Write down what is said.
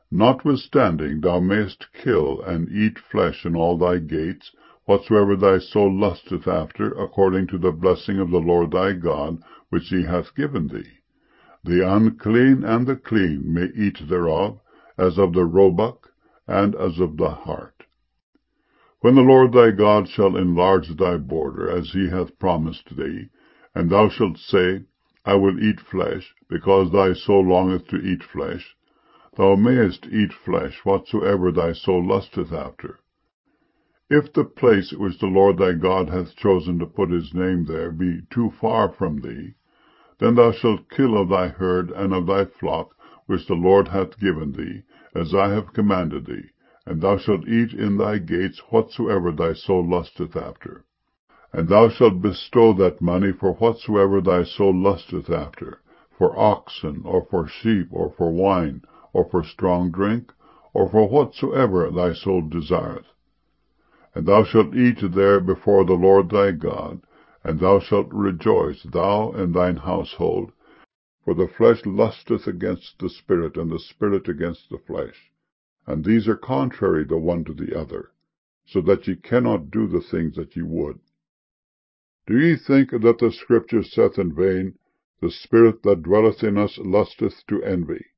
Notwithstanding thou mayest kill and eat flesh in all thy gates, whatsoever thy soul lusteth after, according to the blessing of the Lord thy God, which he hath given thee. The unclean and the clean may eat thereof, as of the roebuck, and as of the hart. When the Lord thy God shall enlarge thy border, as he hath promised thee, and thou shalt say, I will eat flesh, because thy soul longeth to eat flesh, thou mayest eat flesh whatsoever thy soul lusteth after. If the place which the Lord thy God hath chosen to put his name there be too far from thee, then thou shalt kill of thy herd and of thy flock, which the Lord hath given thee, as I have commanded thee, and thou shalt eat in thy gates whatsoever thy soul lusteth after. And thou shalt bestow that money for whatsoever thy soul lusteth after, for oxen, or for sheep, or for wine, or for strong drink, or for whatsoever thy soul desireth. And thou shalt eat there before the Lord thy God, and thou shalt rejoice, thou and thine household, for the flesh lusteth against the spirit, and the spirit against the flesh, and these are contrary the one to the other, so that ye cannot do the things that ye would. Do ye think that the Scripture saith in vain, The spirit that dwelleth in us lusteth to envy?